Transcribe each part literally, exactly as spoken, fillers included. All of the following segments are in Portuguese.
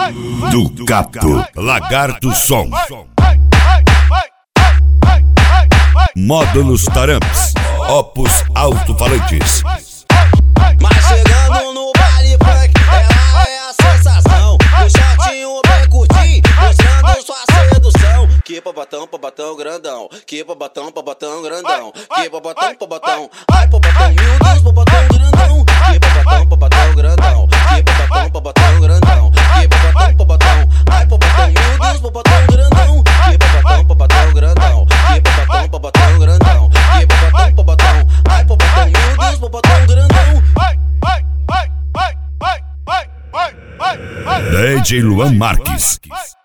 Do Cato Lagarto Som. Módulos Taramps, Opus Alto-Falantes. Mas chegando no baile funk, ela é a sensação. O shortinho bem curtinho, mostrando sua sedução. Que babatão, babatão grandão. Que babatão, babatão grandão. Que babatão, babatão. Ai, babatão, meu Deus, babatão grandão. Que babatão, babatão grandão. Que babatão, babatão grandão. Que babatão, babatão. Ai, babatão, meu Deus, babatão grandão. Que babatão, babatão grandão. Que babatão, babatão grandão. Que babatão, babatão. Ai, babatão, meu Deus, babatão grandão. D J Luan Marques.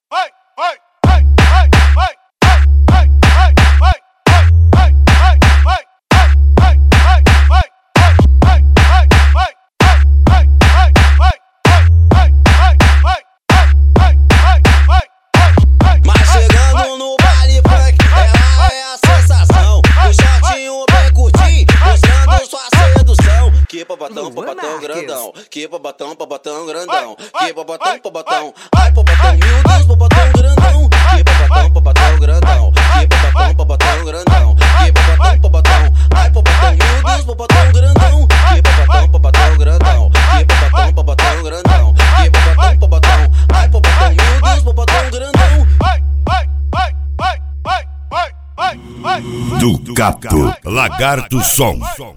Mas chegando no baile funk, ela é a sensação. O shortinho bem curtinho, mostrando sua sedução. Que babatão, babatão grandão. Que babatão, babatão grandão. Que babatão, babatão. Ai, babatão, meu Deus, babatão grandão. Que babatão, babatão grandão. Que babatão, babatão grandão. Que babatão, babatão. Ai, babatão, meu Deus, babatão grandão. Que babatão, babatão grandão. Que babatão, babatão grandão. Que babatão, babatão. Ai, babatão, meu Deus, babatão grandão. Do Cato Lagarto Som.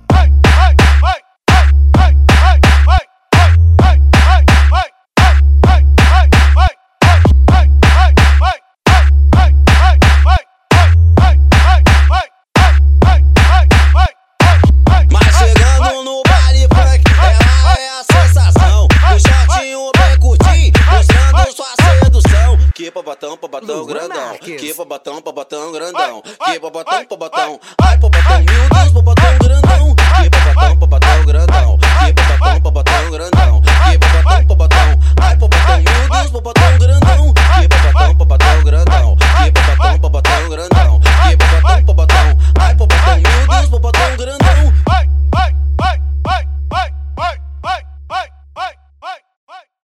Mas chegando no baile funk, ela é a sensação. O shortinho bem curtinho, mostrando sua sedução. Que babatão, babatão grandão. Que babatão, babatão grandão. Que babatão, babatão. Ai, babatão, meu Deus, babatão grandão. Que babatão, babatão grandão. Que babatão, babatão